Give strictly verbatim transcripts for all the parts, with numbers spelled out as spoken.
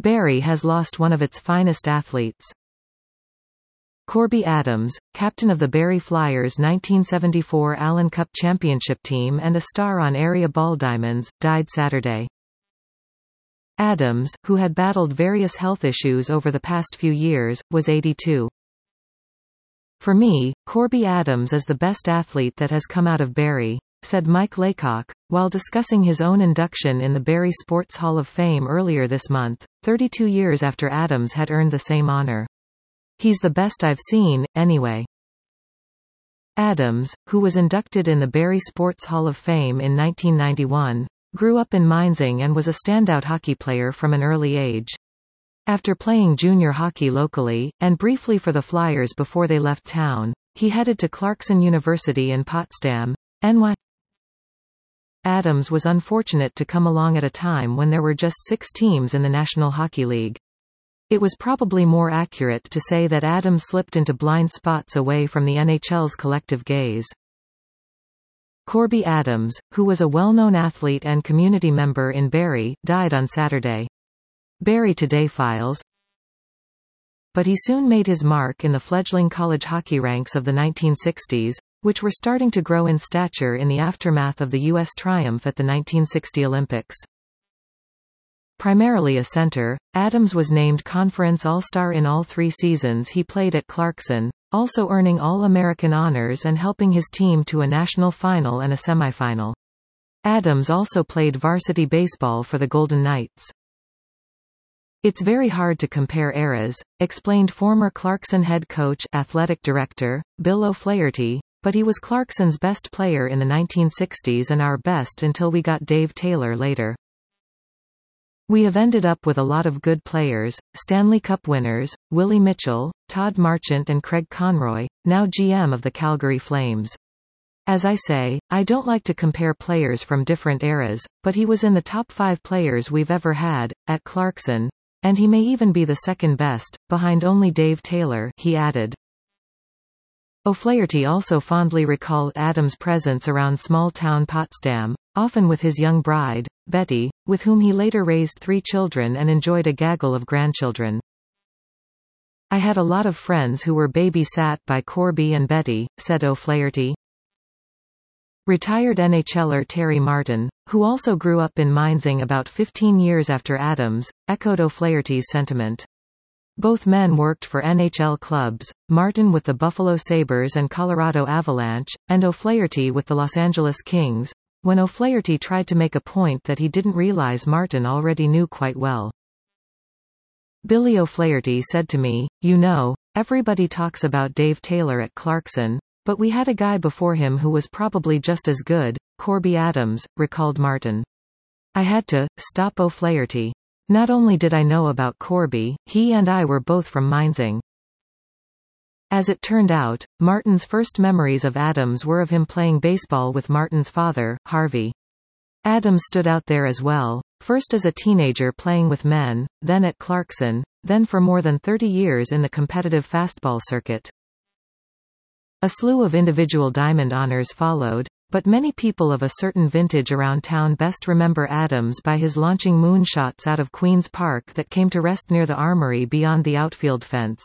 Barrie has lost one of its finest athletes. Corby Adams, captain of the Barrie Flyers' nineteen seventy-four Allen Cup Championship team and a star on area ball diamonds, died Saturday. Adams, who had battled various health issues over the past few years, was eighty-two. "For me, Corby Adams is the best athlete that has come out of Barrie," said Mike Laycock, while discussing his own induction in the Barrie Sports Hall of Fame earlier this month, thirty-two years after Adams had earned the same honor. "He's the best I've seen, anyway." Adams, who was inducted in the Barrie Sports Hall of Fame in nineteen ninety-one, grew up in Minesing and was a standout hockey player from an early age. After playing junior hockey locally, and briefly for the Flyers before they left town, he headed to Clarkson University in Potsdam, N Y. Adams was unfortunate to come along at a time when there were just six teams in the National Hockey League. It was probably more accurate to say that Adams slipped into blind spots away from the N H L's collective gaze. Corby Adams, who was a well-known athlete and community member in Barrie, died on Saturday. Barrie Today files. But he soon made his mark in the fledgling college hockey ranks of the nineteen sixties, which were starting to grow in stature in the aftermath of the U S triumph at the nineteen sixty Olympics. Primarily a center, Adams was named Conference All-Star in all three seasons he played at Clarkson, also earning All-American honors and helping his team to a national final and a semifinal. Adams also played varsity baseball for the Golden Knights. "It's very hard to compare eras," explained former Clarkson head coach, athletic director, Bill O'Flaherty, "but he was Clarkson's best player in the nineteen sixties and our best until we got Dave Taylor later. We have ended up with a lot of good players, Stanley Cup winners, Willie Mitchell, Todd Marchant and Craig Conroy, now G M of the Calgary Flames. As I say, I don't like to compare players from different eras, but he was in the top five players we've ever had, at Clarkson, and he may even be the second best, behind only Dave Taylor," he added. O'Flaherty also fondly recalled Adams' presence around small-town Potsdam, often with his young bride, Betty, with whom he later raised three children and enjoyed a gaggle of grandchildren. "I had a lot of friends who were babysat by Corby and Betty," said O'Flaherty. Retired NHLer Terry Martin, who also grew up in Minesing about fifteen years after Adams, echoed O'Flaherty's sentiment. Both men worked for N H L clubs, Martin with the Buffalo Sabres and Colorado Avalanche, and O'Flaherty with the Los Angeles Kings, when O'Flaherty tried to make a point that he didn't realize Martin already knew quite well. "Billy O'Flaherty said to me, you know, everybody talks about Dave Taylor at Clarkson, but we had a guy before him who was probably just as good, Corby Adams," recalled Martin. "I had to stop O'Flaherty. Not only did I know about Corby, he and I were both from Minesing." As it turned out, Martin's first memories of Adams were of him playing baseball with Martin's father, Harvey. Adams stood out there as well, first as a teenager playing with men, then at Clarkson, then for more than thirty years in the competitive fastball circuit. A slew of individual diamond honors followed, but many people of a certain vintage around town best remember Adams by his launching moonshots out of Queen's Park that came to rest near the Armory beyond the outfield fence.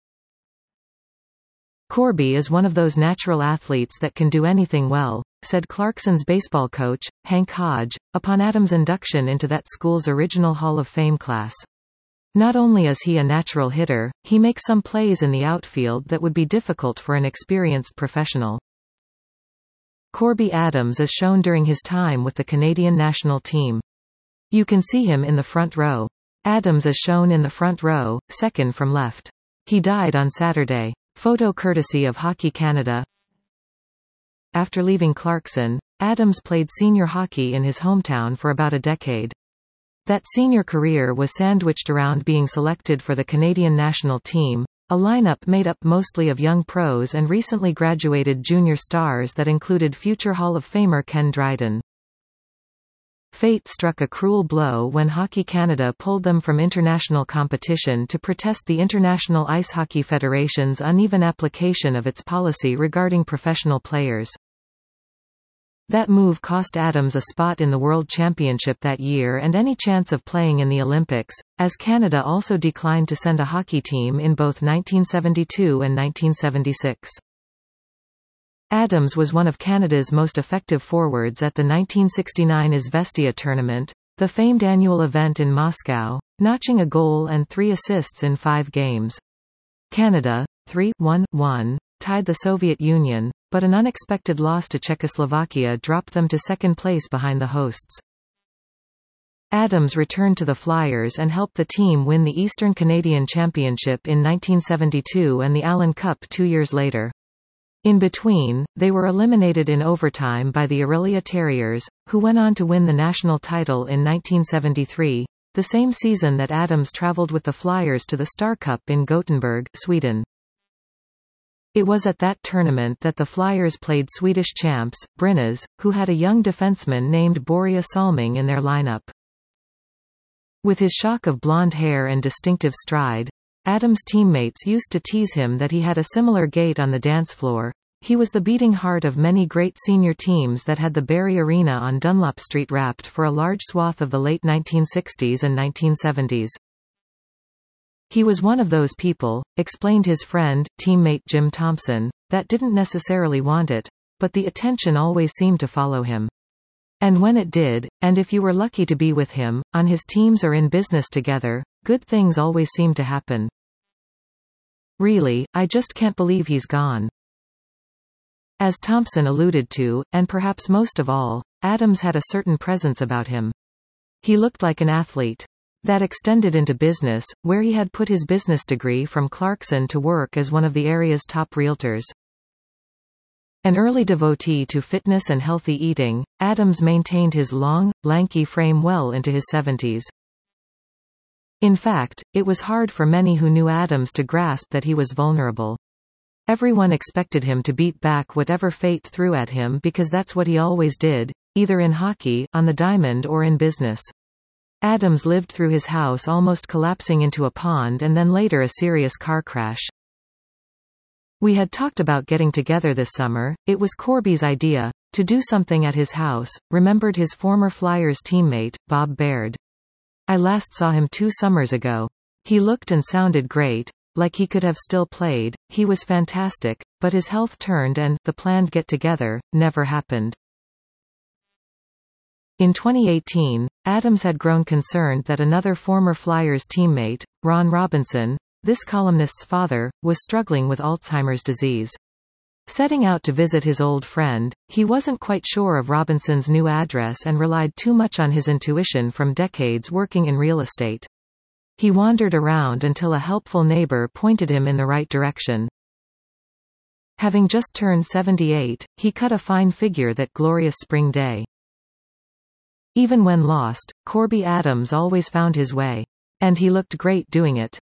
"Corby is one of those natural athletes that can do anything well," said Clarkson's baseball coach, Hank Hodge, upon Adams' induction into that school's original Hall of Fame class. "Not only is he a natural hitter, he makes some plays in the outfield that would be difficult for an experienced professional." Corby Adams is shown during his time with the Canadian national team. You can see him in the front row. Adams is shown in the front row, second from left. He died on Saturday. Photo courtesy of Hockey Canada. After leaving Clarkson, Adams played senior hockey in his hometown for about a decade. That senior career was sandwiched around being selected for the Canadian national team, a lineup made up mostly of young pros and recently graduated junior stars that included future Hall of Famer Ken Dryden. Fate struck a cruel blow when Hockey Canada pulled them from international competition to protest the International Ice Hockey Federation's uneven application of its policy regarding professional players. That move cost Adams a spot in the World Championship that year and any chance of playing in the Olympics, as Canada also declined to send a hockey team in both nineteen seventy-two and nineteen seventy-six. Adams was one of Canada's most effective forwards at the nineteen sixty-nine Izvestia tournament, the famed annual event in Moscow, notching a goal and three assists in five games. Canada, three one one, tied the Soviet Union, but an unexpected loss to Czechoslovakia dropped them to second place behind the hosts. Adams returned to the Flyers and helped the team win the Eastern Canadian Championship in nineteen seventy-two and the Allen Cup two years later. In between, they were eliminated in overtime by the Orillia Terriers, who went on to win the national title in nineteen seventy-three, the same season that Adams traveled with the Flyers to the Star Cup in Gothenburg, Sweden. It was at that tournament that the Flyers played Swedish champs, Brynäs, who had a young defenseman named Börje Salming in their lineup. With his shock of blonde hair and distinctive stride, Adams' teammates used to tease him that he had a similar gait on the dance floor. He was the beating heart of many great senior teams that had the Barrie Arena on Dunlop Street wrapped for a large swath of the late nineteen sixties and nineteen seventies. He was one of those people, explained his friend, teammate Jim Thompson, that didn't necessarily want it, but the attention always seemed to follow him. And when it did, and if you were lucky to be with him, on his teams or in business together, good things always seemed to happen. Really, I just can't believe he's gone. As Thompson alluded to, and perhaps most of all, Adams had a certain presence about him. He looked like an athlete. That extended into business, where he had put his business degree from Clarkson to work as one of the area's top realtors. An early devotee to fitness and healthy eating, Adams maintained his long, lanky frame well into his seventies. In fact, it was hard for many who knew Adams to grasp that he was vulnerable. Everyone expected him to beat back whatever fate threw at him because that's what he always did, either in hockey, on the diamond or in business. Adams lived through his house almost collapsing into a pond and then later a serious car crash. We had talked about getting together this summer. It was Corby's idea, to do something at his house, remembered his former Flyers teammate, Bob Baird. I last saw him two summers ago. He looked and sounded great, like he could have still played, he was fantastic, but his health turned and, the planned get-together, never happened. In twenty eighteen, Adams had grown concerned that another former Flyers teammate, Ron Robinson, this columnist's father, was struggling with Alzheimer's disease. Setting out to visit his old friend, he wasn't quite sure of Robinson's new address and relied too much on his intuition from decades working in real estate. He wandered around until a helpful neighbor pointed him in the right direction. Having just turned seventy-eight, he cut a fine figure that glorious spring day. Even when lost, Corby Adams always found his way. And he looked great doing it.